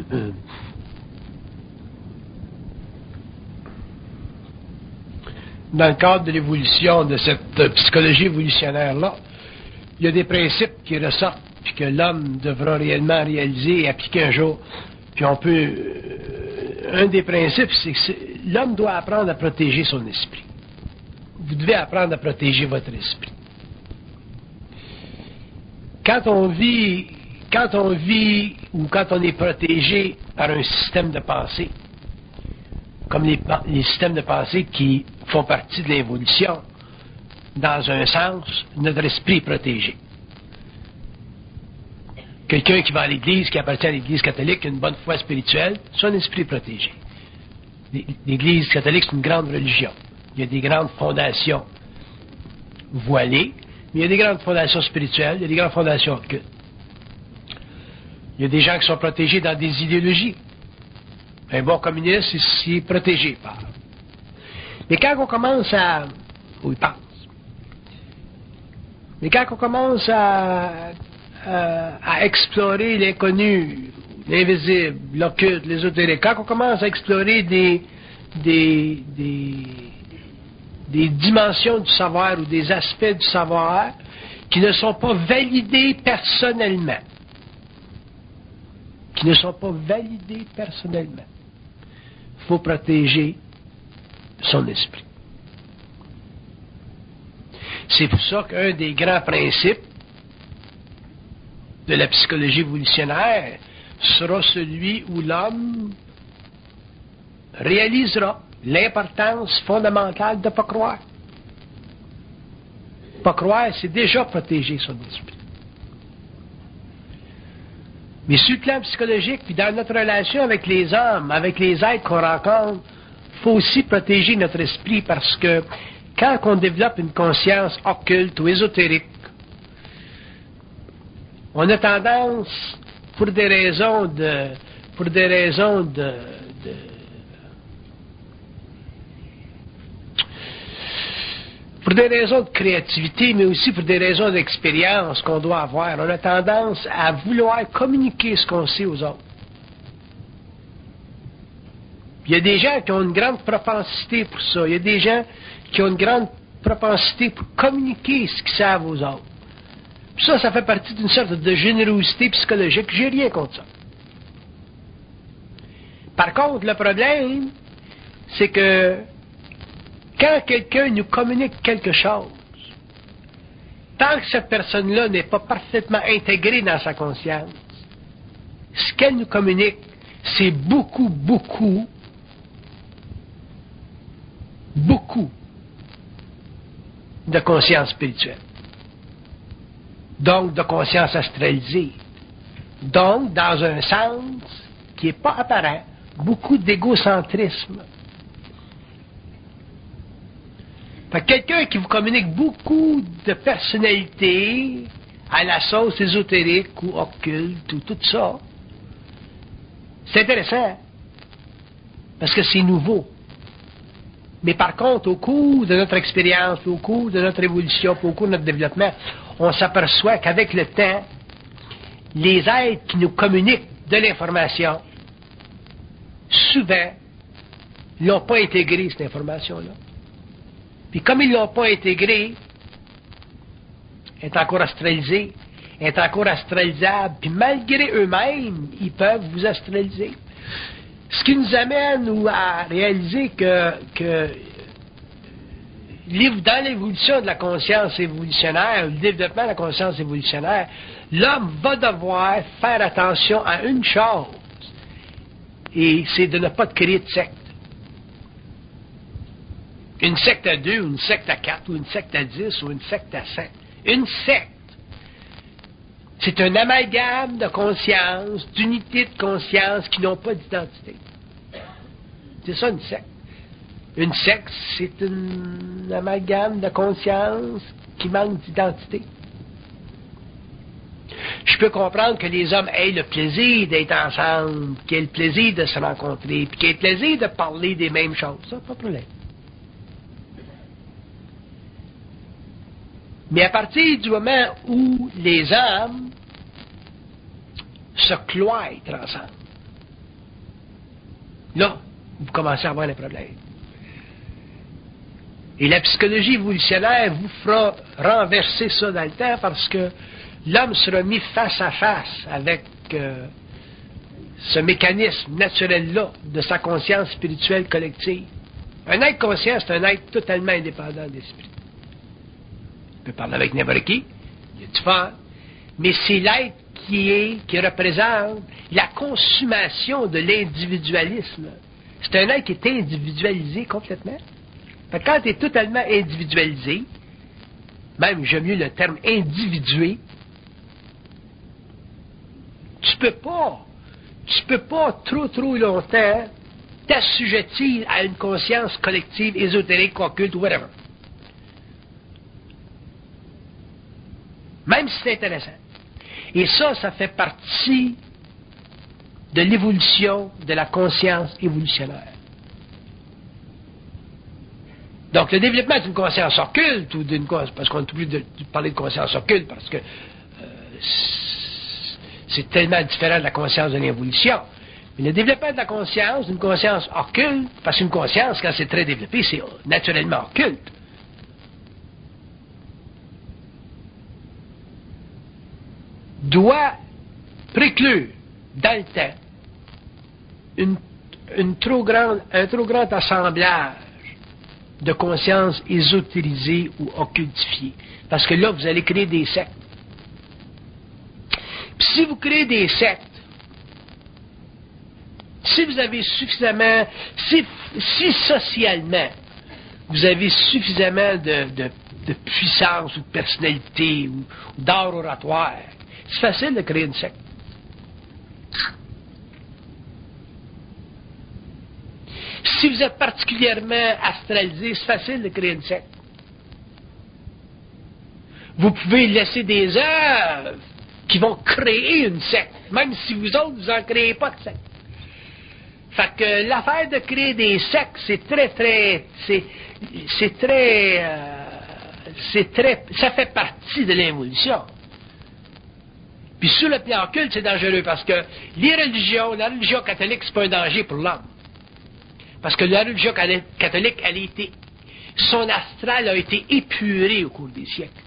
dans le cadre de l'évolution de cette psychologie évolutionnaire-là, il y a des principes qui ressortent puis que l'homme devra réellement réaliser et appliquer un jour. Puis on peut... un des principes, c'est que l'homme doit apprendre à protéger son esprit. Vous devez apprendre à protéger votre esprit. Quand on vit ou quand on est protégé par un système de pensée, comme les systèmes de pensée qui font partie de l'évolution, dans un sens, notre esprit est protégé. Quelqu'un qui va à l'Église, qui appartient à l'Église catholique, qui a une bonne foi spirituelle, son esprit est protégé. L'Église catholique, c'est une grande religion. Il y a des grandes fondations voilées, mais il y a des grandes fondations spirituelles, il y a des grandes fondations occultes. Il y a des gens qui sont protégés dans des idéologies. Un bon communiste, il est protégé par. Mais quand on commence à... où il pense. Mais quand on commence à explorer l'inconnu, l'invisible, l'occulte, l'ésotérique, quand on commence à explorer des dimensions du savoir ou des aspects du savoir qui ne sont pas validés personnellement, il faut protéger son esprit. C'est pour ça qu'un des grands principes de la psychologie évolutionnaire sera celui où l'homme réalisera l'importance fondamentale de ne pas croire. Pas croire, c'est déjà protéger son esprit. Mais sur le plan psychologique, puis dans notre relation avec les hommes, avec les êtres qu'on rencontre, il faut aussi protéger notre esprit parce que quand on développe une conscience occulte ou ésotérique, on a tendance, pour des raisons de créativité, mais aussi pour des raisons d'expérience qu'on doit avoir, on a tendance à vouloir communiquer ce qu'on sait aux autres. Il y a des gens qui ont une grande propensité pour ça. Il y a des gens qui ont une grande propensité pour communiquer ce qu'ils savent aux autres. Puis ça fait partie d'une sorte de générosité psychologique. J'ai rien contre ça. Par contre, le problème, c'est que quand quelqu'un nous communique quelque chose, tant que cette personne-là n'est pas parfaitement intégrée dans sa conscience, ce qu'elle nous communique, c'est beaucoup de conscience spirituelle. Donc, de conscience astralisée. Donc, dans un sens qui n'est pas apparent, beaucoup d'égocentrisme. Fait que quelqu'un qui vous communique beaucoup de personnalité à la sauce ésotérique ou occulte ou tout ça, c'est intéressant parce que c'est nouveau. Mais par contre, au cours de notre expérience, au cours de notre évolution, au cours de notre développement, on s'aperçoit qu'avec le temps, les êtres qui nous communiquent de l'information, souvent, ils n'ont pas intégré cette information-là. Puis comme ils ne l'ont pas intégrée, elle est encore astralisée, elle est encore astralisable, puis malgré eux-mêmes, ils peuvent vous astraliser. Ce qui nous amène à réaliser que dans l'évolution de la conscience évolutionnaire, le développement de la conscience évolutionnaire, l'homme va devoir faire attention à une chose, et c'est de ne pas créer de secte. Une secte à 2, ou une secte à 4, ou une secte à 10, ou une secte à 5. Une secte, c'est un amalgame de conscience, d'unités de conscience qui n'ont pas d'identité. C'est ça une secte. Une secte, c'est un amalgame de conscience qui manque d'identité. Je peux comprendre que les hommes aient le plaisir d'être ensemble, qu'ils aient le plaisir de se rencontrer, puis qu'ils aient le plaisir de parler des mêmes choses. Ça, pas de problème. Mais à partir du moment où les âmes se cloîtrent ensemble, Là, vous commencez à avoir des problèmes. Et la psychologie évolutionnaire vous fera renverser ça dans le temps parce que l'homme sera mis face à face avec ce mécanisme naturel-là de sa conscience spirituelle collective. Un être conscient, c'est un être totalement indépendant d'esprit. Il peut parler avec n'importe qui, il y a du fort, mais c'est l'être qui représente la consommation de l'individualisme. C'est un être qui est individualisé complètement. Fait que quand tu es totalement individualisé, même j'aime mieux le terme individué, tu peux pas trop longtemps t'assujettir à une conscience collective, ésotérique, occulte ou whatever. Même si c'est intéressant. Et ça fait partie de l'évolution de la conscience évolutionnaire. Donc, le développement d'une conscience occulte, ou d'une conscience, parce qu'on est obligé de parler de conscience occulte, parce que c'est tellement différent de la conscience de l'évolution. Mais le développement de la conscience, d'une conscience occulte, parce qu'une conscience, quand c'est très développé, c'est naturellement occulte. Doit préclure, dans le temps, un trop grand assemblage de conscience ésotérisée ou occultifiée. Parce que là, vous allez créer des sectes. Puis si vous créez des sectes, si vous avez suffisamment, si socialement, vous avez suffisamment de puissance ou de personnalité ou d'art oratoire, c'est facile de créer une secte. Si vous êtes particulièrement astralisé, c'est facile de créer une secte. Vous pouvez laisser des œuvres qui vont créer une secte, même si vous autres, vous n'en créez pas de secte. Fait que l'affaire de créer des sectes, ça fait partie de l'évolution. Puis sur le plan occulte, c'est dangereux parce que la religion catholique, c'est pas un danger pour l'homme. Parce que la religion catholique, son astral a été épuré au cours des siècles.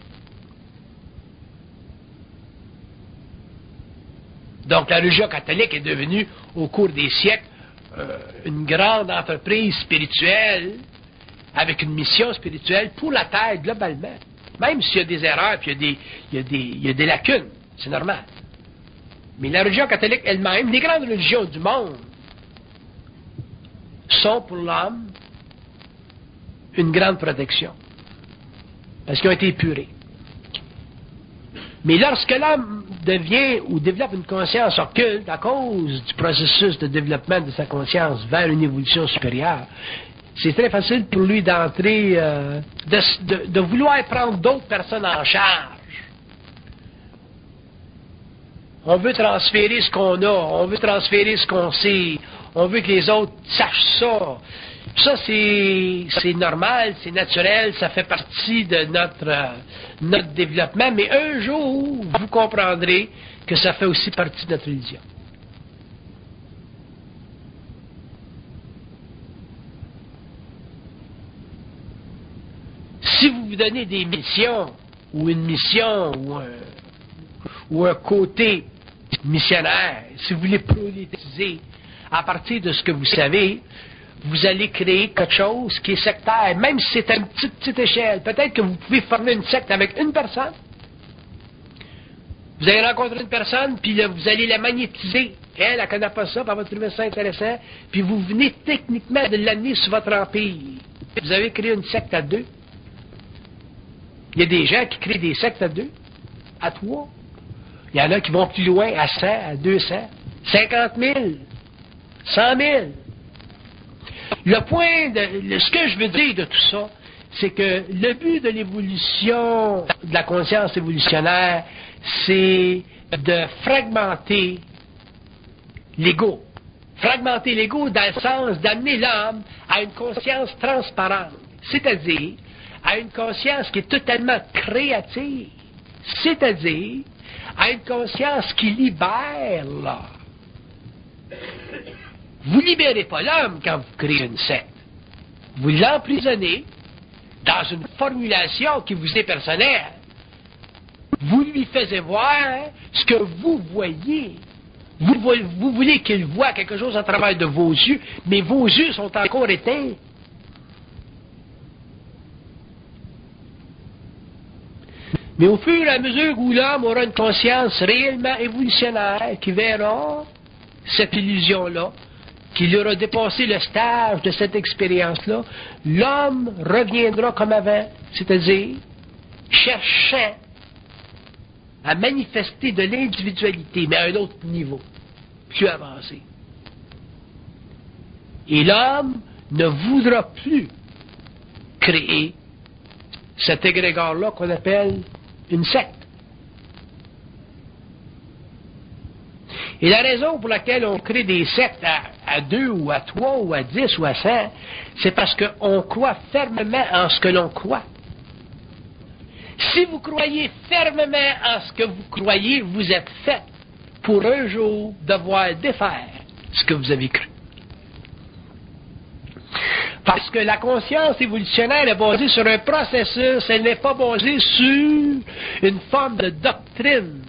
Donc la religion catholique est devenue, au cours des siècles, une grande entreprise spirituelle, avec une mission spirituelle pour la Terre globalement. Même s'il y a des erreurs, puis il y a des lacunes, c'est normal. Mais la religion catholique elle-même, les grandes religions du monde, sont pour l'homme une grande protection. Parce qu'ils ont été épurés. Mais lorsque l'homme devient ou développe une conscience occulte à cause du processus de développement de sa conscience vers une évolution supérieure, c'est très facile pour lui d'entrer, de vouloir prendre d'autres personnes en charge. On veut transférer ce qu'on a, on veut transférer ce qu'on sait, on veut que les autres sachent ça. Ça, c'est normal, c'est naturel, ça fait partie de notre développement, mais un jour, vous comprendrez que ça fait aussi partie de notre religion. Si vous vous donnez des missions, ou une mission, ou un côté missionnaire, si vous voulez prolétiser à partir de ce que vous savez, vous allez créer quelque chose qui est sectaire, même si c'est à une petite échelle. Peut-être que vous pouvez former une secte avec une personne. Vous allez rencontrer une personne, puis là, vous allez la magnétiser. Elle ne connaît pas ça, puis elle va trouver ça intéressant. Puis vous venez techniquement de l'amener sur votre empire. Vous avez créé une secte à deux. Il y a des gens qui créent des sectes à deux, à trois. Il y en a qui vont plus loin, à 100, à 200, 50 000, 100 000. Ce que je veux dire de tout ça, c'est que le but de l'évolution, de la conscience évolutionnaire, c'est de fragmenter l'ego. Fragmenter l'ego dans le sens d'amener l'homme à une conscience transparente, c'est-à-dire à une conscience qui est totalement créative, c'est-à-dire à une conscience qui libère l'homme. Vous ne libérez pas l'homme quand vous créez une secte. Vous l'emprisonnez dans une formulation qui vous est personnelle. Vous lui faites voir ce que vous voyez. Vous voulez qu'il voie quelque chose à travers de vos yeux, mais vos yeux sont encore éteints. Mais au fur et à mesure où l'homme aura une conscience réellement évolutionnaire, qui verra cette illusion-là, qu'il aura dépassé le stage de cette expérience-là, l'homme reviendra comme avant, c'est-à-dire cherchant à manifester de l'individualité, mais à un autre niveau, plus avancé. Et l'homme ne voudra plus créer cet égrégore-là qu'on appelle une secte. Et la raison pour laquelle on crée des sectes à 2 ou à 3 ou à 10 ou à 100, c'est parce qu'on croit fermement en ce que l'on croit. Si vous croyez fermement en ce que vous croyez, vous êtes fait pour un jour devoir défaire ce que vous avez cru. Parce que la conscience évolutionnaire est basée sur un processus, elle n'est pas basée sur une forme de doctrine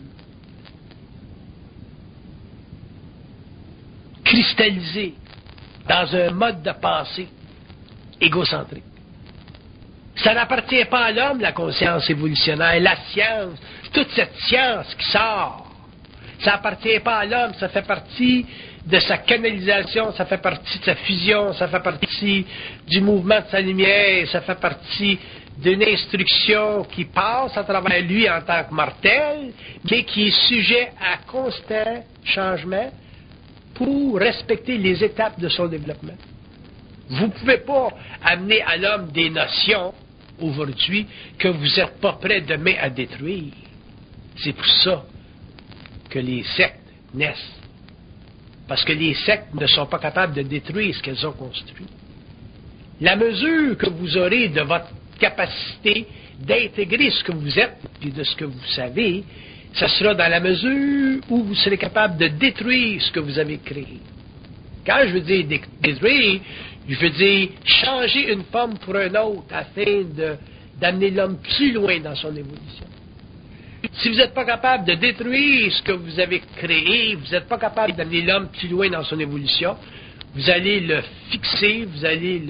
cristallisée dans un mode de pensée égocentrique. Ça n'appartient pas à l'homme, la conscience évolutionnaire, la science, toute cette science qui sort. Ça n'appartient pas à l'homme, ça fait partie de sa canalisation, ça fait partie de sa fusion, ça fait partie du mouvement de sa lumière, ça fait partie d'une instruction qui passe à travers lui en tant que mortel, mais qui est sujet à constant changement pour respecter les étapes de son développement. Vous ne pouvez pas amener à l'homme des notions aujourd'hui que vous n'êtes pas prêt demain à détruire. C'est pour ça que les sectes naissent. Parce que les sectes ne sont pas capables de détruire ce qu'elles ont construit. La mesure que vous aurez de votre capacité d'intégrer ce que vous êtes et de ce que vous savez, ça sera dans la mesure où vous serez capable de détruire ce que vous avez créé. Quand je veux dire détruire, je veux dire changer une forme pour une autre afin d'amener l'homme plus loin dans son évolution. Si vous n'êtes pas capable de détruire ce que vous avez créé, vous n'êtes pas capable d'amener l'homme plus loin dans son évolution, vous allez le fixer, vous allez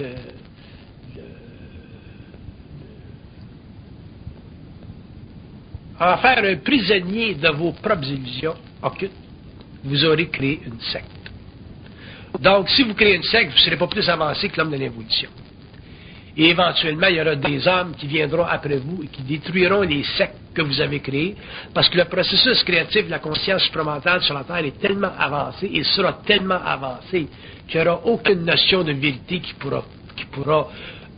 en faire un prisonnier de vos propres illusions occultes. Vous aurez créé une secte. Donc, si vous créez une secte, vous ne serez pas plus avancé que l'homme de l'évolution. Et éventuellement, il y aura des hommes qui viendront après vous et qui détruiront les sectes que vous avez créées, parce que le processus créatif de la conscience supramentale sur la Terre est tellement avancé et sera tellement avancé qu'il n'y aura aucune notion de vérité qui pourra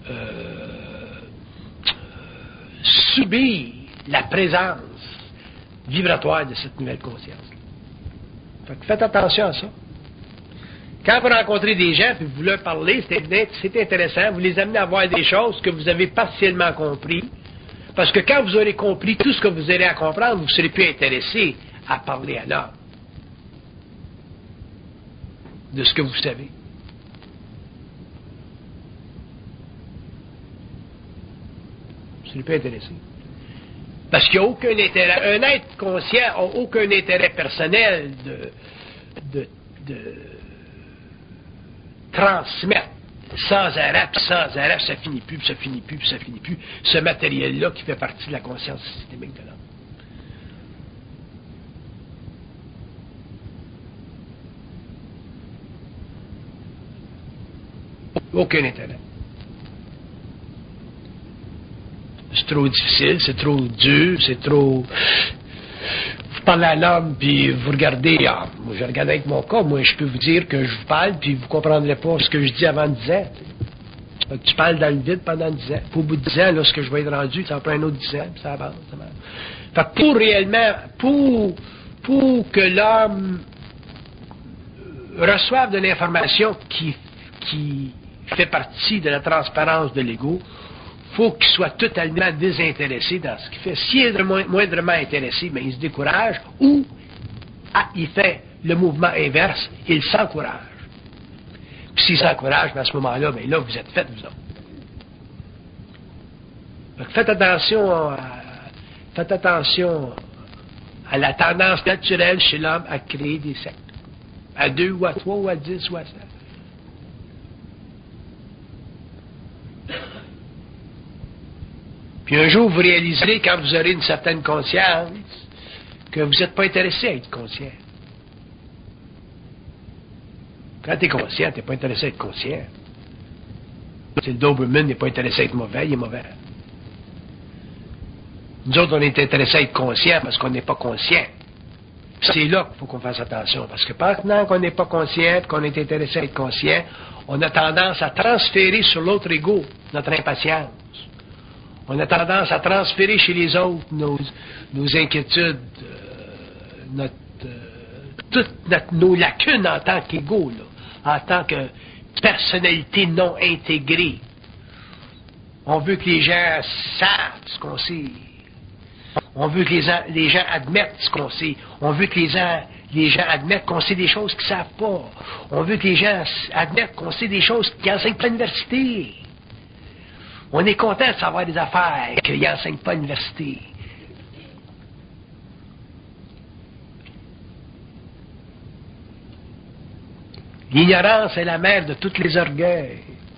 subir la présence vibratoire de cette nouvelle conscience. Fait que faites attention à ça. Quand vous rencontrez des gens et vous leur parlez, c'est intéressant, vous les amenez à voir des choses que vous avez partiellement compris, parce que quand vous aurez compris tout ce que vous aurez à comprendre, vous ne serez plus intéressé à parler à l'homme de ce que vous savez. Vous ne serez plus intéressé. Parce qu'il n'y a aucun intérêt. Un être conscient n'a aucun intérêt personnel de transmettre sans arrêt, puis sans arrêt, ça finit plus, puis ça finit plus, puis ça finit plus, ce matériel-là qui fait partie de la conscience systémique de l'homme. Aucun intérêt. C'est trop difficile, c'est trop dur, c'est trop... Vous parlez à l'homme, puis vous regardez, moi je regarde avec mon cas, moi je peux vous dire que je vous parle, puis vous ne comprendrez pas ce que je dis avant 10 ans. Tu parles dans le vide pendant 10 ans. Puis au bout de 10 ans, là, ce que je vais être rendu, ça en prend un autre 10 ans, puis ça avance. Fait que pour réellement, pour que l'homme reçoive de l'information qui fait partie de la transparence de l'ego, faut qu'il soit totalement désintéressé dans ce qu'il fait. S'il est moindrement intéressé, ben, il se décourage ou il fait le mouvement inverse, il s'encourage. Puis s'ils s'encouragent, à ce moment-là, bien là, vous êtes faits, vous autres. Donc, faites attention à la tendance naturelle chez l'homme à créer des sectes. À 2 ou à 3 ou à 10 ou à 7. Puis un jour, vous réaliserez, quand vous aurez une certaine conscience, que vous n'êtes pas intéressé à être conscient. Quand tu es conscient, tu n'es pas intéressé à être conscient. C'est le Doberman n'est pas intéressé à être mauvais, il est mauvais. Nous autres, on est intéressés à être conscient parce qu'on n'est pas conscient. C'est là qu'il faut qu'on fasse attention. Parce que maintenant qu'on n'est pas conscient, qu'on est intéressé à être conscient, on a tendance à transférer sur l'autre ego notre impatience. On a tendance à transférer chez les autres nos inquiétudes, toutes nos lacunes en tant qu'ego, en tant que personnalité non intégrée. On veut que les gens savent ce qu'on sait. On veut que les gens admettent ce qu'on sait. On veut que les gens admettent qu'on sait des choses qu'ils ne savent pas. On veut que les gens admettent qu'on sait des choses qu'ils n'enseignent pas à l'université. On est content de savoir des affaires qu'ils n'enseignent pas à l'université. L'ignorance est la mère de tous les orgueils.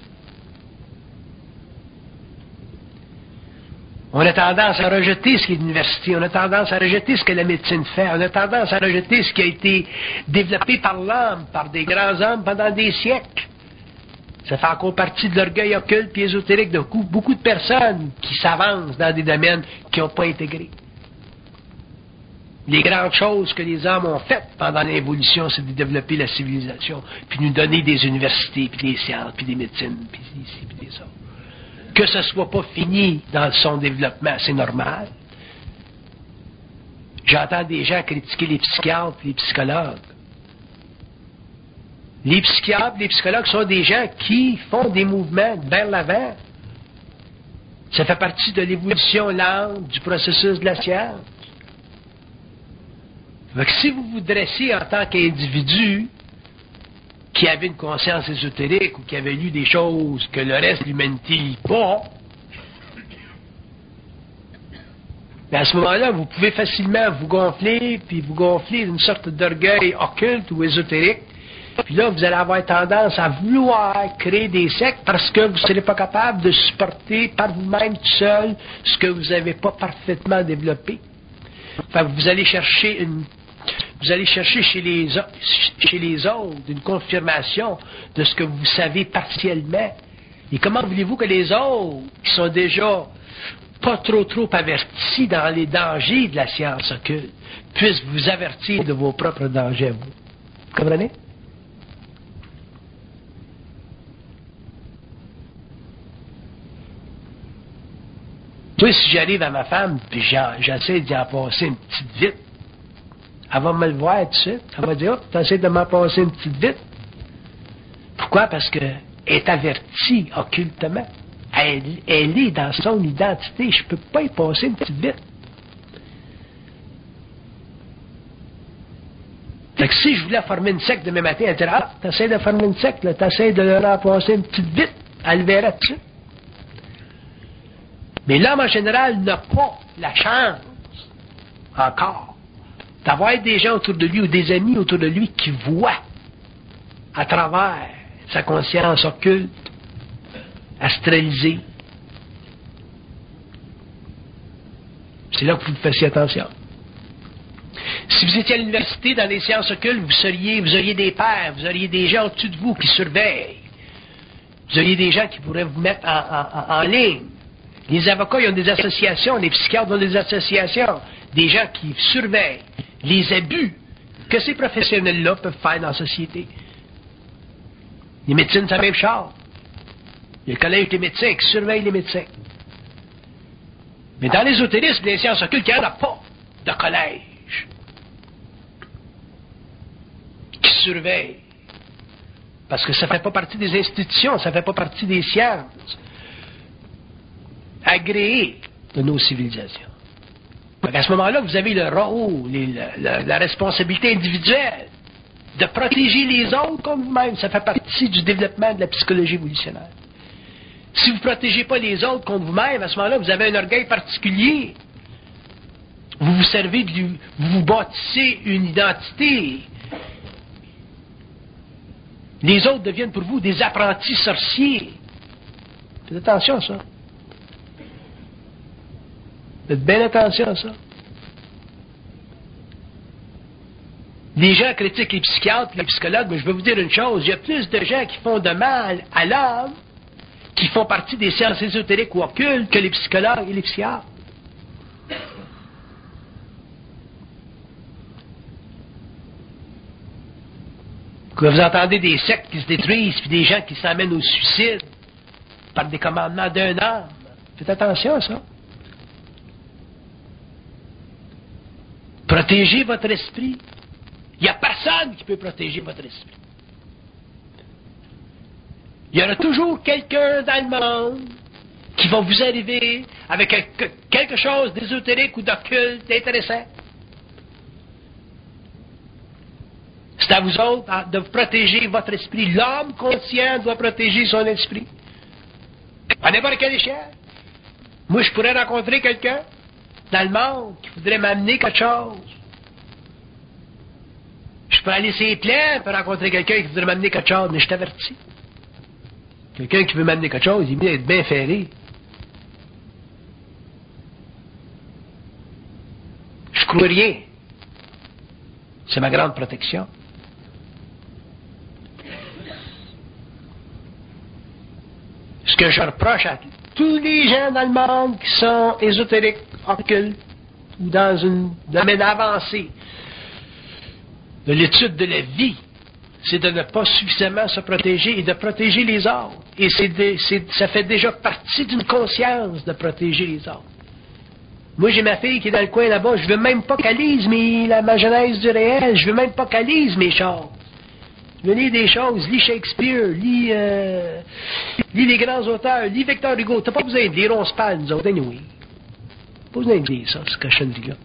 On a tendance à rejeter ce qui est l'université, on a tendance à rejeter ce que la médecine fait, on a tendance à rejeter ce qui a été développé par l'homme, par des grands hommes pendant des siècles. Ça fait encore partie de l'orgueil occulte et ésotérique de beaucoup de personnes qui s'avancent dans des domaines qui n'ont pas intégré. Les grandes choses que les hommes ont faites pendant l'évolution, c'est de développer la civilisation, puis nous donner des universités, puis des sciences, puis des médecines, puis ici, puis des autres. Que ce ne soit pas fini dans son développement, c'est normal. J'entends des gens critiquer les psychiatres et les psychologues. Les psychiatres, les psychologues sont des gens qui font des mouvements vers l'avant. Ça fait partie de l'évolution lente du processus de la science. Donc, si vous vous dressez en tant qu'individu qui avait une conscience ésotérique ou qui avait lu des choses que le reste de l'humanité lit pas, mais à ce moment-là, vous pouvez facilement vous gonfler d'une sorte d'orgueil occulte ou ésotérique. Puis là, vous allez avoir tendance à vouloir créer des sectes parce que vous ne serez pas capable de supporter par vous-même tout seul ce que vous n'avez pas parfaitement développé. Fait que vous allez chercher chez les autres une confirmation de ce que vous savez partiellement. Et comment voulez-vous que les autres, qui sont déjà pas trop avertis dans les dangers de la science occulte, puissent vous avertir de vos propres dangers à vous? Vous comprenez? Toi, si j'arrive à ma femme, puis j'essaie d'y en passer une petite vite, elle va me le voir tout de suite. Elle va dire, oh, t'essaies de m'en passer une petite vite. Pourquoi? Parce qu'elle est avertie occultement. Elle est dans son identité. Je ne peux pas y passer une petite vite. Fait que si je voulais former une secte demain matin, elle dirait, ah, t'essaies de former une secte, là, t'essaies de leur en passer une petite vite. Elle le verra tout de suite. Mais l'homme, en général, n'a pas la chance, encore, d'avoir des gens autour de lui ou des amis autour de lui qui voient à travers sa conscience occulte, astralisée. C'est là que vous fassiez attention. Si vous étiez à l'université dans les sciences occultes, vous auriez des pairs, vous auriez des gens au-dessus de vous qui surveillent. Vous auriez des gens qui pourraient vous mettre en ligne. Les avocats, ils ont des associations, les psychiatres ont des associations, des gens qui surveillent les abus que ces professionnels-là peuvent faire dans la société. Les médecins, c'est la même chose. Il y a le collège des médecins qui surveille les médecins. Mais dans l'ésotérisme, les sciences occultes, il n'y en a pas de collège qui surveille. Parce que ça ne fait pas partie des institutions, ça ne fait pas partie des sciences agréées de nos civilisations. Donc à ce moment-là, vous avez le rôle, la responsabilité individuelle de protéger les autres contre vous-même. Ça fait partie du développement de la psychologie évolutionnaire. Si vous ne protégez pas les autres contre vous-même, à ce moment-là, vous avez un orgueil particulier. Vous vous servez vous vous bâtissez une identité. Les autres deviennent pour vous des apprentis sorciers. Faites attention à ça. Faites bien attention à ça. Les gens critiquent les psychiatres, les psychologues, mais je vais vous dire une chose, il y a plus de gens qui font de mal à l'homme, qui font partie des sciences ésotériques ou occultes, que les psychologues et les psychiatres. Quand vous entendez des sectes qui se détruisent, puis des gens qui s'amènent au suicide par des commandements d'un homme, faites attention à ça. Protégez votre esprit. Il n'y a personne qui peut protéger votre esprit. Il y aura toujours quelqu'un dans le monde qui va vous arriver avec quelque chose d'ésotérique ou d'occulte, d'intéressant. C'est à vous autres de protéger votre esprit. L'homme conscient doit protéger son esprit. À n'importe quelle échelle. Moi, je pourrais rencontrer quelqu'un dans le monde qui voudrait m'amener quelque chose. Je peux aller sur les plans pour rencontrer quelqu'un qui voudrait m'amener quelque chose, mais je t'avertis. Quelqu'un qui veut m'amener quelque chose, il doit être bien ferré. Je crois rien. C'est ma grande protection. Ce que je reproche à tous les gens dans le monde qui sont ésotériques, occultes, ou dans un domaine avancé de l'étude de la vie, c'est de ne pas suffisamment se protéger et de protéger les autres. Et ça fait déjà partie d'une conscience de protéger les autres. Moi, j'ai ma fille qui est dans le coin là-bas, je veux même pas qu'elle lise ma genèse du réel, je veux même pas qu'elle lise mes choses. Je veux lire des choses, lis Shakespeare, lis les grands auteurs, lis Victor Hugo. T'as pas besoin de lire, on se parle, nous autres, anyway. Pas besoin de lire ça, cette cochonnerie-là.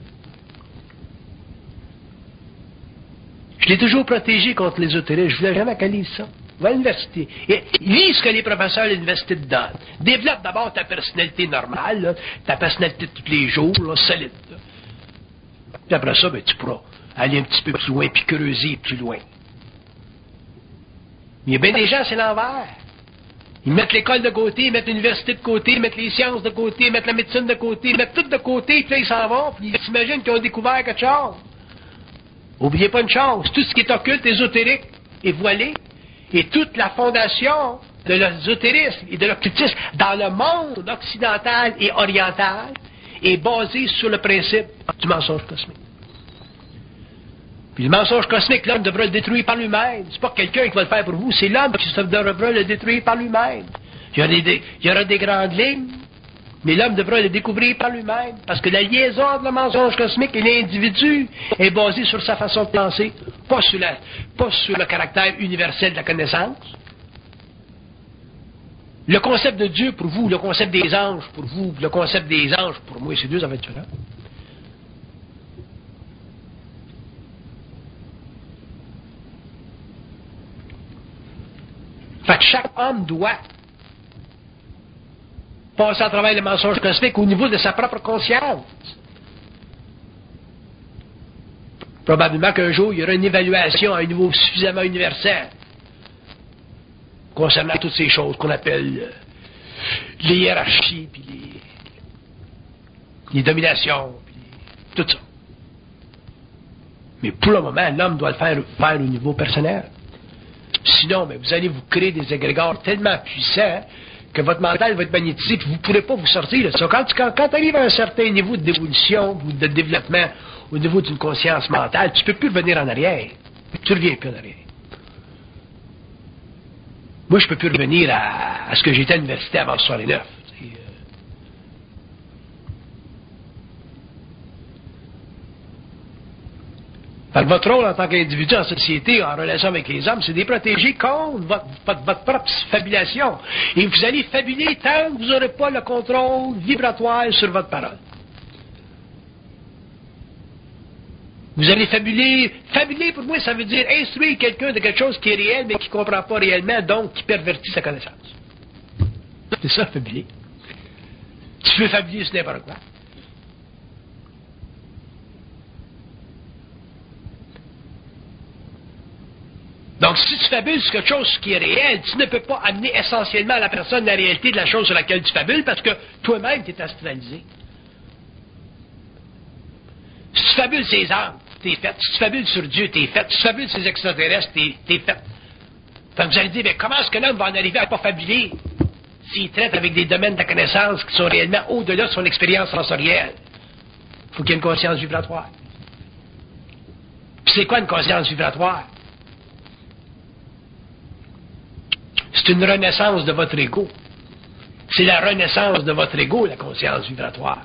Je l'ai toujours protégé contre l'ésotérisme. Je voulais jamais qu'elle lise ça. Va à l'université. Et lis ce que les professeurs à l'université te donnent. Développe d'abord ta personnalité normale, là, ta personnalité de tous les jours, là, solide. Là. Puis après ça, ben, tu pourras aller un petit peu plus loin, puis creuser plus loin. Il y a bien des gens, c'est l'envers. Ils mettent l'école de côté, ils mettent l'université de côté, ils mettent les sciences de côté, ils mettent la médecine de côté, ils mettent tout de côté, puis là, ils s'en vont, puis ils s'imaginent qu'ils ont découvert quelque chose. Oubliez pas une chose, tout ce qui est occulte, ésotérique et voilé, et toute la fondation de l'ésotérisme et de l'occultisme dans le monde occidental et oriental est basée sur le principe du mensonge cosmique. Puis le mensonge cosmique, l'homme devra le détruire par lui-même. C'est pas quelqu'un qui va le faire pour vous, c'est l'homme qui devra le détruire par lui-même. Il y aura des grandes lignes, mais l'homme devra le découvrir par lui-même. Parce que la liaison entre le mensonge cosmique et l'individu est basée sur sa façon de penser, pas sur le caractère universel de la connaissance. Le concept de Dieu pour vous, le concept des anges pour vous, le concept des anges pour moi, c'est deux affaires différentes. Fait que chaque homme doit passer à travers le mensonge cosmique au niveau de sa propre conscience. Probablement qu'un jour, il y aura une évaluation à un niveau suffisamment universel concernant toutes ces choses qu'on appelle les hiérarchies, puis les dominations, puis tout ça. Mais pour le moment, l'homme doit le faire au niveau personnel. Sinon, mais vous allez vous créer des égrégores tellement puissants que votre mental va être magnétisé et vous ne pourrez pas vous sortir de ça. Quand tu arrives à un certain niveau d'évolution ou de développement au niveau d'une conscience mentale, tu ne peux plus revenir en arrière. Tu ne reviens plus en arrière. Moi, je ne peux plus revenir à ce que j'étais à l'université avant 69. Votre rôle en tant qu'individu en société, en relation avec les hommes, c'est de les protéger contre votre propre fabulation. Et vous allez fabuler tant que vous n'aurez pas le contrôle vibratoire sur votre parole. Vous allez fabuler. Fabuler, pour moi, ça veut dire instruire quelqu'un de quelque chose qui est réel, mais qui ne comprend pas réellement, donc qui pervertit sa connaissance. C'est ça, fabuler. Tu peux fabuler sur n'importe quoi. Donc, si tu fabules sur quelque chose qui est réel, tu ne peux pas amener essentiellement à la personne la réalité de la chose sur laquelle tu fabules parce que toi-même, tu es astralisé. Si tu fabules ses âmes, t'es fait. Si tu fabules sur Dieu, t'es fait. Si tu fabules sur les extraterrestres, t'es fait. Fait que vous allez dire, mais comment est-ce que l'homme va en arriver à ne pas fabuler s'il traite avec des domaines de la connaissance qui sont réellement au-delà de son expérience sensorielle? Il faut qu'il y ait une conscience vibratoire. Puis c'est quoi une conscience vibratoire? C'est une renaissance de votre ego. C'est la renaissance de votre ego, la conscience vibratoire.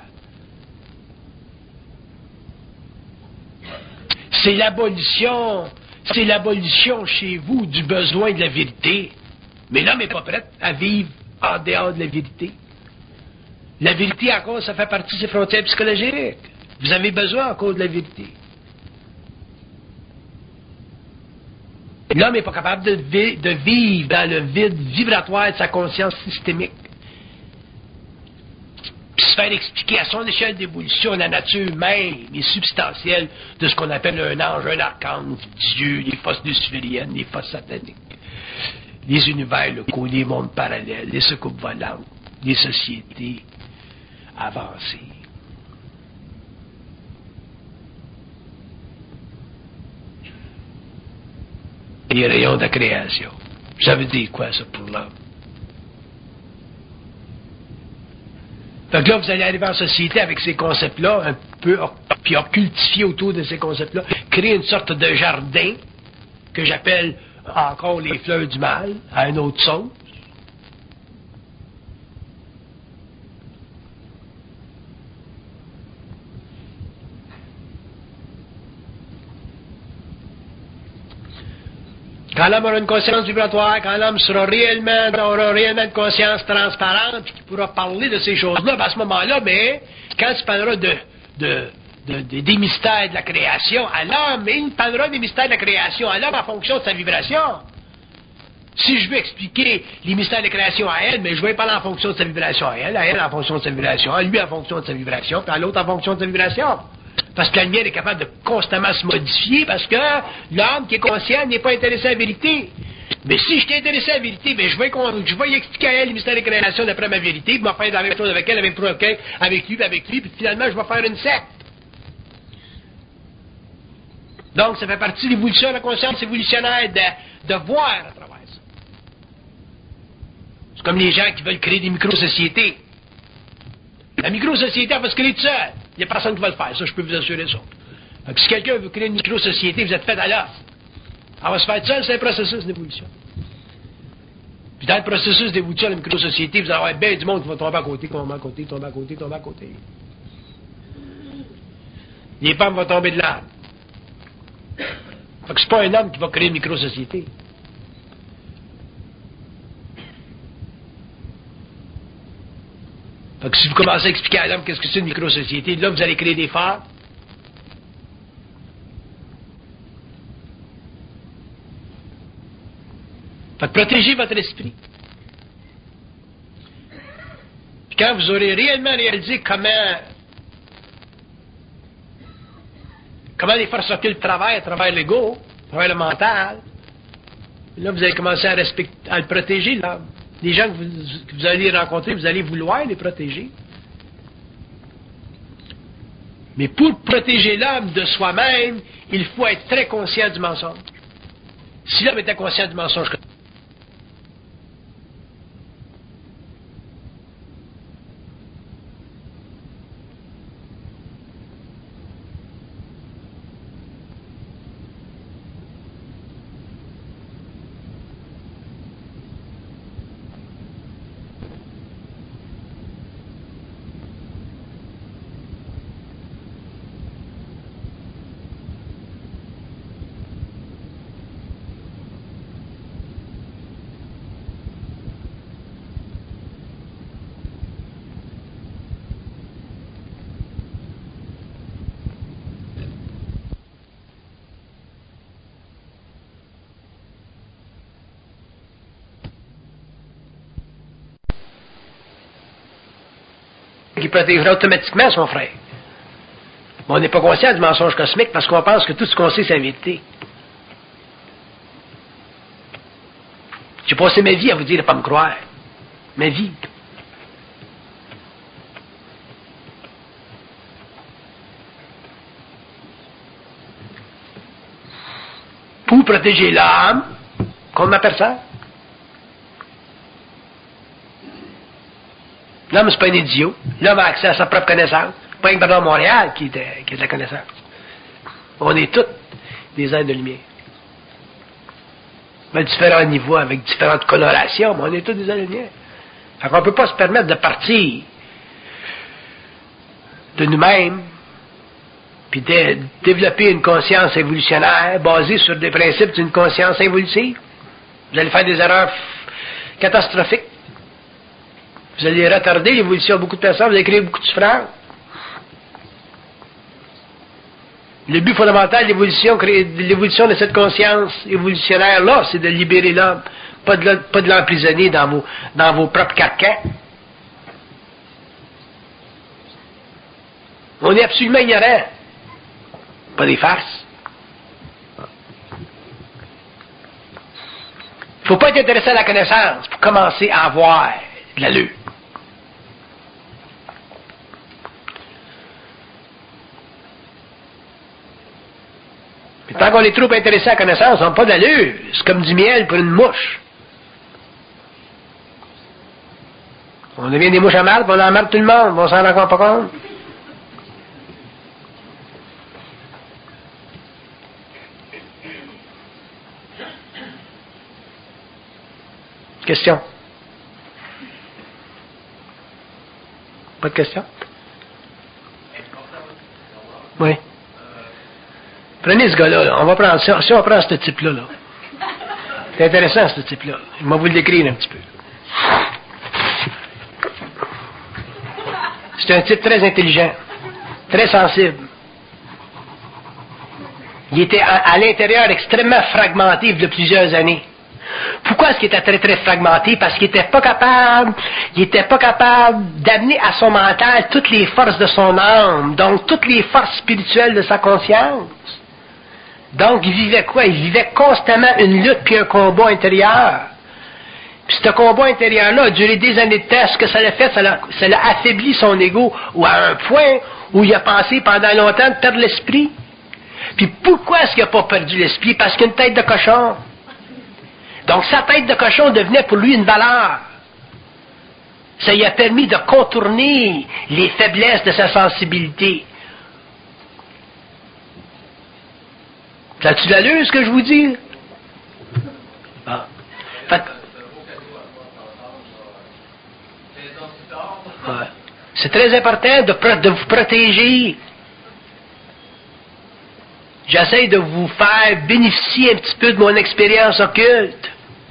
C'est l'abolition chez vous du besoin de la vérité. Mais l'homme n'est pas prêt à vivre en dehors de la vérité. La vérité, encore, ça fait partie de ses frontières psychologiques. Vous avez besoin encore de la vérité. L'homme n'est pas capable de vivre dans le vide vibratoire de sa conscience systémique. Puis se faire expliquer à son échelle d'évolution la nature même et substantielle de ce qu'on appelle un ange, un archange, Dieu, les forces lucifériennes, les forces sataniques, les univers locaux, les mondes parallèles, les soucoupes volantes, les sociétés avancées. Les rayons de la création. Ça veut dire quoi, ça, pour l'homme? Fait que là, vous allez arriver en société avec ces concepts-là, un peu, puis cultiver autour de ces concepts-là, créer une sorte de jardin, que j'appelle encore les fleurs du mal, à une autre sauce. Quand l'homme aura une conscience vibratoire, quand l'homme aura réellement une conscience transparente, qui pourra parler de ces choses-là, ben à ce moment-là, ben, quand tu parleras des mystères de la création à l'homme, il parlera des mystères de la création à l'homme en fonction de sa vibration. Si je veux expliquer les mystères de la création à elle, mais je vais parler en fonction de sa vibration à elle en fonction de sa vibration, à lui en fonction de sa vibration, puis à l'autre en fonction de sa vibration. Parce que la lumière est capable de constamment se modifier parce que l'homme qui est conscient n'est pas intéressé à la vérité. Mais si je suis intéressé à la vérité, ben je vais y expliquer à elle les mystères de la création d'après ma vérité, puis je vais faire la même chose avec elle, avec lui, puis finalement je vais faire une secte. Donc ça fait partie de l'évolution de la conscience évolutionnaire de voir à travers ça. C'est comme les gens qui veulent créer des micro-sociétés. La micro-société, elle va se créer toute seule. Il n'y a personne qui va le faire, ça, je peux vous assurer ça. Donc, si quelqu'un veut créer une micro-société, vous êtes fait à l'os. Elle va se faire toute seule, c'est un processus d'évolution. Puis dans le processus d'évolution de la micro-société, vous allez avoir bien du monde qui va tomber à côté, tomber à côté, tomber à côté, tomber à côté. Les pommes vont tomber de l'arbre. Fait que c'est pas un homme qui va créer une micro-société. Fait que si vous commencez à expliquer à l'homme qu'est-ce que c'est une micro-société, là, vous allez créer des phares. Fait que protégez votre esprit. Puis quand vous aurez réellement réalisé comment les forces occultes travaillent à travers l'ego, à travers le mental, là, vous allez commencer à le protéger, l'homme. Les gens que vous allez rencontrer, vous allez vouloir les protéger. Mais pour protéger l'homme de soi-même, il faut être très conscient du mensonge. Si l'homme était conscient du mensonge, qui protégerait automatiquement son frère. Mais on n'est pas conscient du mensonge cosmique parce qu'on pense que tout ce qu'on sait, c'est la vérité. J'ai passé ma vie à vous dire de ne pas me croire. Ma vie. Pour protéger l'âme contre ma personne. L'homme, c'est pas un idiot. L'homme a accès à sa propre connaissance. Pas un Bernard Montréal qui est de la connaissance. On est tous des êtres de lumière. À différents niveaux, avec différentes colorations, mais on est tous des êtres de lumière. Fait qu'on ne peut pas se permettre de partir de nous-mêmes puis de développer une conscience évolutionnaire basée sur des principes d'une conscience évolutive. Vous allez faire des erreurs catastrophiques. Vous allez retarder l'évolution de beaucoup de personnes, vous allez créer beaucoup de souffrance. Le but fondamental de l'évolution de cette conscience évolutionnaire-là, c'est de libérer l'homme, pas de l'emprisonner dans vos propres carcans. On est absolument ignorant. Pas des farces. Il ne faut pas être intéressé à la connaissance pour commencer à avoir de l'allure. Mais tant qu'on est trop intéressé à la connaissance, on n'a pas d'allure. C'est comme du miel pour une mouche. On devient des mouches à marde, on emmerde tout le monde, on s'en rend encore pas compte. Question? Pas de question? Oui. Prenez ce gars-là, là. On va prendre ça. Si on prend ce type-là, là. C'est intéressant, ce type-là. Je vais vous le décrire un petit peu. C'est un type très intelligent, très sensible. Il était à l'intérieur extrêmement fragmenté il y a plusieurs années. Pourquoi est-ce qu'il était très très fragmenté? Parce qu'il n'était pas capable d'amener à son mental toutes les forces de son âme, donc toutes les forces spirituelles de sa conscience. Donc il vivait quoi? Il vivait constamment une lutte puis un combat intérieur. Puis ce combat intérieur-là a duré des années de temps. Ce que ça l'a fait, ça l'a affaibli son ego ou à un point où il a pensé pendant longtemps de perdre l'esprit. Puis pourquoi est-ce qu'il n'a pas perdu l'esprit? Parce qu'il a une tête de cochon. Donc sa tête de cochon devenait pour lui une valeur. Ça lui a permis de contourner les faiblesses de sa sensibilité. As-tu l'allure, ce que je vous dis? Ah. Ouais. C'est très important de vous protéger. J'essaie de vous faire bénéficier un petit peu de mon expérience occulte.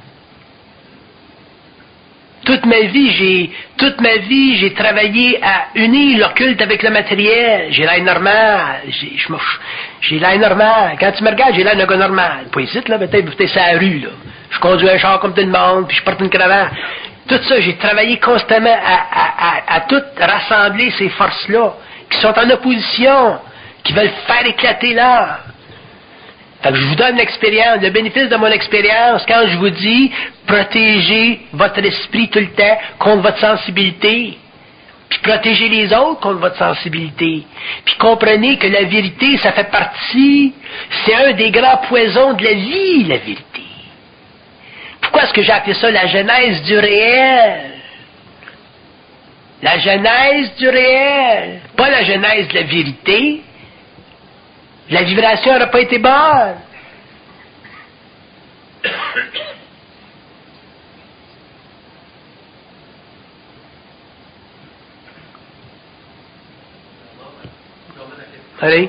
Toute ma vie, j'ai travaillé à unir l'occulte avec le matériel. J'ai l'air normal. J'ai l'air normal. Quand tu me regardes, j'ai l'air d'un gars normal. Pas ici, là, peut-être sur la rue, là. Je conduis un char comme tout le monde, puis je porte une cravate. Tout ça, j'ai travaillé constamment à tout rassembler ces forces-là, qui sont en opposition, qui veulent faire éclater l'art. Fait que je vous donne l'expérience, le bénéfice de mon expérience quand je vous dis protégez votre esprit tout le temps contre votre sensibilité. Puis protégez les autres contre votre sensibilité. Puis comprenez que la vérité, ça fait partie, c'est un des grands poisons de la vie, la vérité. Pourquoi est-ce que j'ai appelé ça la genèse du réel? La genèse du réel, pas la genèse de la vérité. La vibration n'aurait pas été bonne. Allez.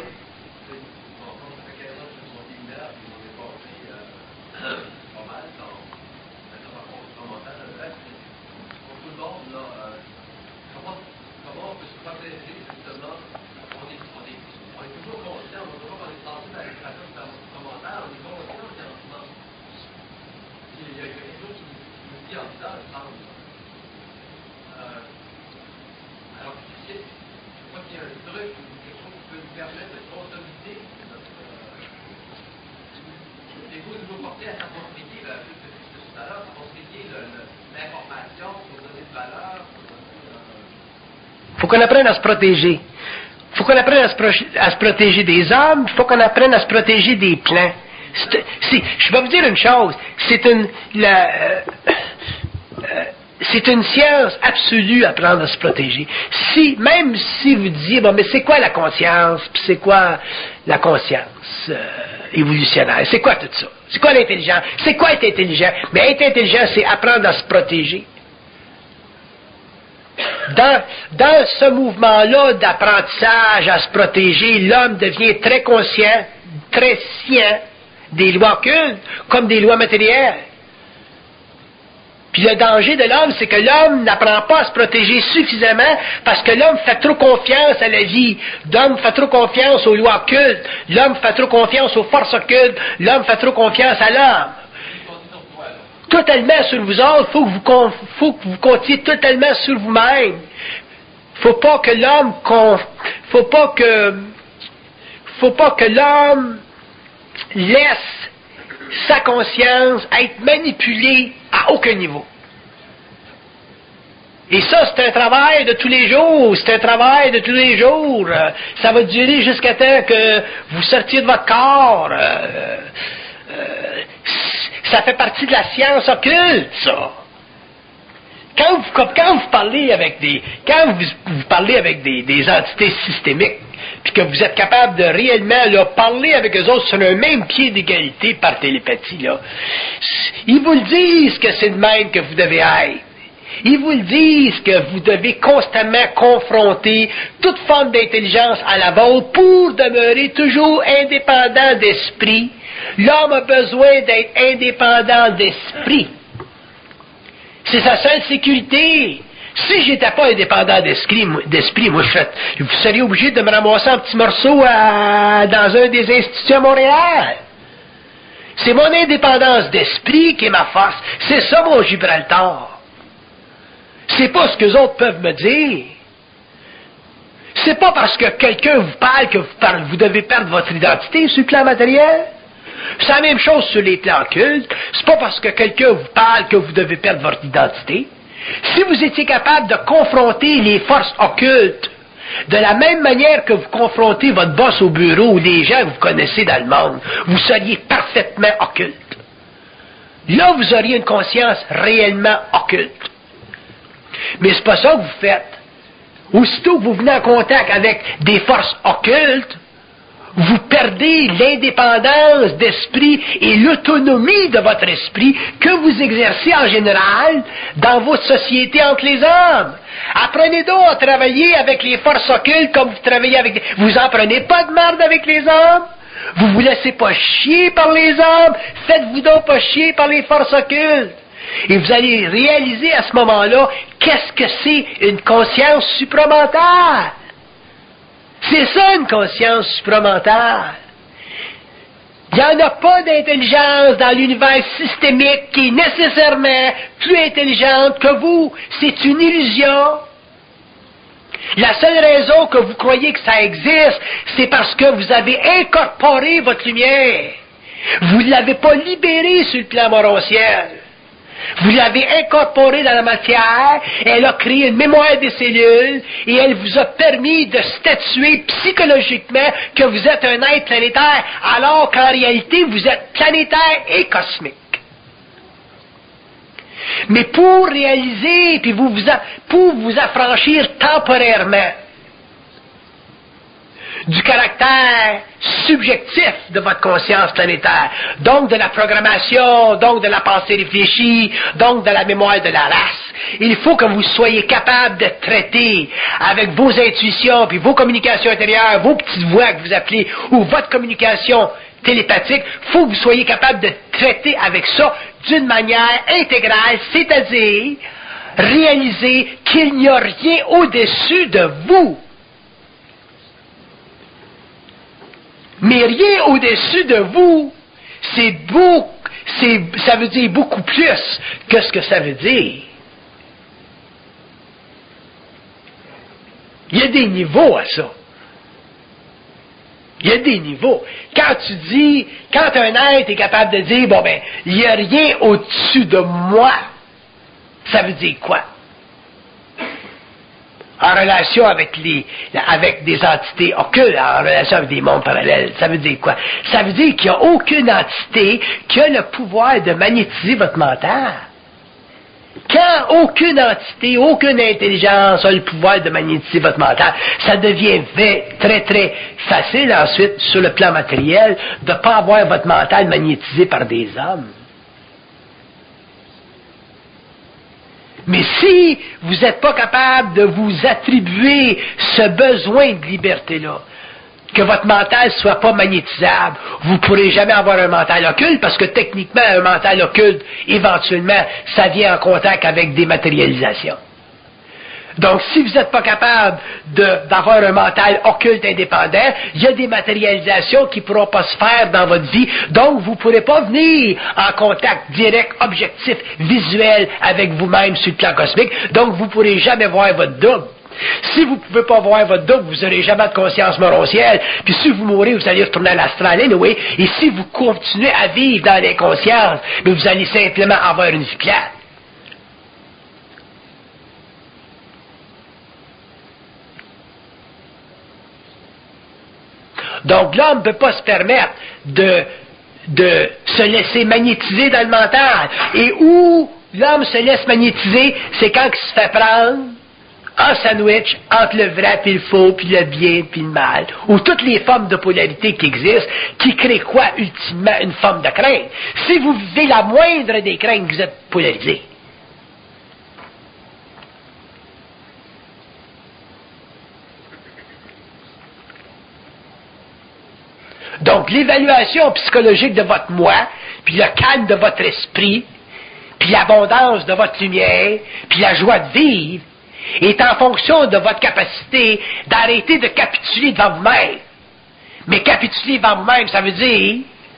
Faut qu'on apprenne à se protéger. Faut qu'on apprenne à se protéger des hommes, faut qu'on apprenne à se protéger des plans. Je vais vous dire une chose, c'est une science absolue apprendre à se protéger. Même si vous disiez, bon, mais c'est quoi la conscience, puis c'est quoi la conscience évolutionnaire, c'est quoi tout ça? C'est quoi l'intelligence? C'est quoi être intelligent? Mais être intelligent, c'est apprendre à se protéger. Dans ce mouvement-là d'apprentissage à se protéger, l'homme devient très conscient, très scient des lois occultes comme des lois matérielles. Puis le danger de l'homme, c'est que l'homme n'apprend pas à se protéger suffisamment parce que l'homme fait trop confiance à la vie. L'homme fait trop confiance aux lois occultes. L'homme fait trop confiance aux forces occultes. L'homme fait trop confiance à l'homme. Totalement sur vous autres, faut que vous comptiez totalement sur vous-même. Faut pas que l'homme laisse sa conscience être manipulée à aucun niveau. Et ça, c'est un travail de tous les jours. C'est un travail de tous les jours. Ça va durer jusqu'à temps que vous sortiez de votre corps. Ça fait partie de la science occulte, ça. Quand vous parlez avec des entités systémiques, puis que vous êtes capable de réellement parler avec eux autres sur un même pied d'égalité par télépathie, là, ils vous le disent que c'est de même que vous devez être. Ils vous le disent que vous devez constamment confronter toute forme d'intelligence à la vôtre pour demeurer toujours indépendant d'esprit. L'homme a besoin d'être indépendant d'esprit. C'est sa seule sécurité. Si j'étais pas indépendant d'esprit, moi, vous seriez obligé de me ramasser en petits morceaux dans un des instituts à Montréal. C'est mon indépendance d'esprit qui est ma force. C'est ça mon Gibraltar. C'est pas ce que les autres peuvent me dire. C'est pas parce que quelqu'un vous parle que vous devez perdre votre identité sur le plan matériel. C'est la même chose sur les plans occultes. C'est pas parce que quelqu'un vous parle que vous devez perdre votre identité. Si vous étiez capable de confronter les forces occultes de la même manière que vous confrontez votre boss au bureau ou les gens que vous connaissez dans le monde, vous seriez parfaitement occulte. Là, vous auriez une conscience réellement occulte. Mais c'est pas ça que vous faites. Aussitôt que vous venez en contact avec des forces occultes, vous perdez l'indépendance d'esprit et l'autonomie de votre esprit que vous exercez en général dans votre société entre les hommes. Apprenez donc à travailler avec les forces occultes comme vous travaillez avec... Vous en prenez pas de marde avec les hommes? Vous vous laissez pas chier par les hommes? Faites-vous donc pas chier par les forces occultes? Et vous allez réaliser à ce moment-là qu'est-ce que c'est une conscience supramentale. C'est ça une conscience supramentale. Il n'y en a pas d'intelligence dans l'univers systémique qui est nécessairement plus intelligente que vous. C'est une illusion. La seule raison que vous croyez que ça existe, c'est parce que vous avez incorporé votre lumière. Vous ne l'avez pas libérée sur le plan morontiel. Vous l'avez incorporée dans la matière, elle a créé une mémoire des cellules et elle vous a permis de statuer psychologiquement que vous êtes un être planétaire, alors qu'en réalité vous êtes planétaire et cosmique. Mais pour réaliser, puis pour vous affranchir temporairement du caractère subjectif de votre conscience planétaire, donc de la programmation, donc de la pensée réfléchie, donc de la mémoire de la race. Il faut que vous soyez capable de traiter avec vos intuitions, puis vos communications intérieures, vos petites voix que vous appelez, ou votre communication télépathique, il faut que vous soyez capable de traiter avec ça d'une manière intégrale, c'est-à-dire réaliser qu'il n'y a rien au-dessus de vous. Mais rien au-dessus de vous, ça veut dire beaucoup plus que ce que ça veut dire. Il y a des niveaux à ça. Il y a des niveaux. Quand un être est capable de dire, bon ben, il n'y a rien au-dessus de moi, Ça veut dire quoi? En relation avec des entités occultes, en relation avec des mondes parallèles, ça veut dire quoi? Ça veut dire qu'il n'y a aucune entité qui a le pouvoir de magnétiser votre mental. Quand aucune entité, aucune intelligence a le pouvoir de magnétiser votre mental, ça devient très, très facile ensuite, sur le plan matériel, de ne pas avoir votre mental magnétisé par des hommes. Mais si vous n'êtes pas capable de vous attribuer ce besoin de liberté-là, que votre mental ne soit pas magnétisable, vous ne pourrez jamais avoir un mental occulte, parce que techniquement, un mental occulte, éventuellement, ça vient en contact avec des matérialisations. Donc, si vous n'êtes pas capable d'avoir un mental occulte indépendant, il y a des matérialisations qui ne pourront pas se faire dans votre vie, donc vous ne pourrez pas venir en contact direct, objectif, visuel avec vous-même sur le plan cosmique, donc vous ne pourrez jamais voir votre double. Si vous ne pouvez pas voir votre double, vous n'aurez jamais de conscience morontielle, puis si vous mourrez, vous allez retourner à l'astral anyway, et si vous continuez à vivre dans l'inconscience, vous allez simplement avoir une vie plate. Donc l'homme ne peut pas se permettre de se laisser magnétiser dans le mental. Et où l'homme se laisse magnétiser, c'est quand il se fait prendre en sandwich entre le vrai puis le faux, puis le bien puis le mal, ou toutes les formes de polarité qui existent, qui créent quoi ultimement? Une forme de crainte. Si vous vivez la moindre des craintes, vous êtes polarisé. Donc, l'évaluation psychologique de votre moi, puis le calme de votre esprit, puis l'abondance de votre lumière, puis la joie de vivre, est en fonction de votre capacité d'arrêter de capituler devant vous-même. Mais capituler devant vous-même, ça veut dire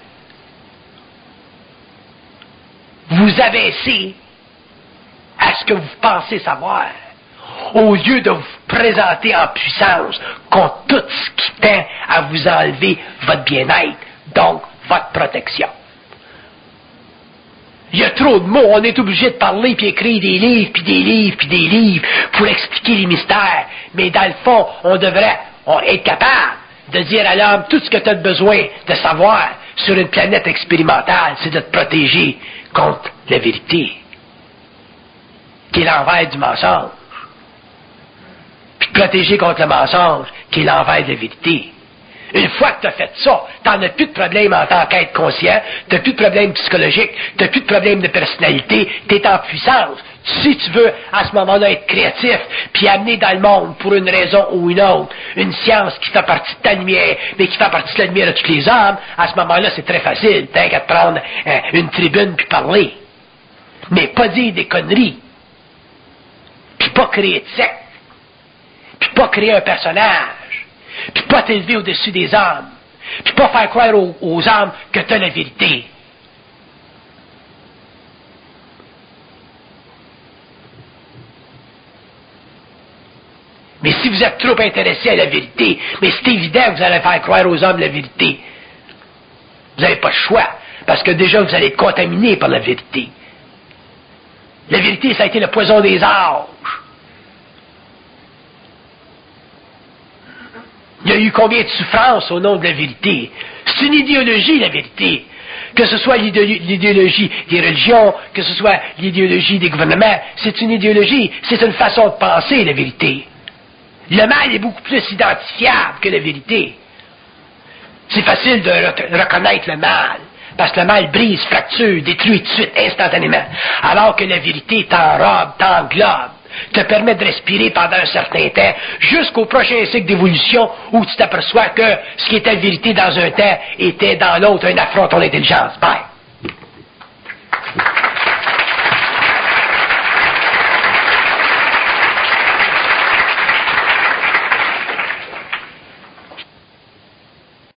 vous abaisser à ce que vous pensez savoir, au lieu de vous présenter en puissance contre tout ce qui tend à vous enlever votre bien-être, donc votre protection. Il y a trop de mots, on est obligé de parler puis écrire des livres, puis des livres, puis des livres pour expliquer les mystères. Mais dans le fond, on devrait être capable de dire à l'homme tout ce que tu as besoin de savoir sur une planète expérimentale, c'est de te protéger contre la vérité, qui est l'envers du mensonge. Puis te protéger contre le mensonge, qui est l'envers de la vérité. Une fois que tu as fait ça, tu n'en as plus de problème en tant qu'être conscient, tu n'as plus de problème psychologique, tu n'as plus de problème de personnalité, tu es en puissance. Si tu veux, à ce moment-là, être créatif, puis amener dans le monde, pour une raison ou une autre, une science qui fait partie de ta lumière, mais qui fait partie de la lumière de tous les hommes, à ce moment-là, c'est très facile. T'as qu'à te prendre une tribune puis parler. Mais pas dire des conneries. Puis pas créer de secte. Puis pas créer un personnage. Puis pas t'élever au-dessus des hommes, puis pas faire croire aux hommes que tu as la vérité. Mais si vous êtes trop intéressé à la vérité, mais c'est évident que vous allez faire croire aux hommes la vérité. Vous n'avez pas le choix, parce que déjà vous allez être contaminé par la vérité. La vérité, ça a été le poison des âges. Il y a eu combien de souffrances au nom de la vérité? C'est une idéologie, la vérité. Que ce soit l'idéologie des religions, que ce soit l'idéologie des gouvernements, c'est une idéologie, c'est une façon de penser, la vérité. Le mal est beaucoup plus identifiable que la vérité. C'est facile de reconnaître le mal, parce que le mal brise, fracture, détruit tout de suite, instantanément. Alors que la vérité t'enrobe, t'englobe, te permet de respirer pendant un certain temps, jusqu'au prochain cycle d'évolution où tu t'aperçois que ce qui était vérité dans un temps était dans l'autre un affront à ton intelligence. Bye.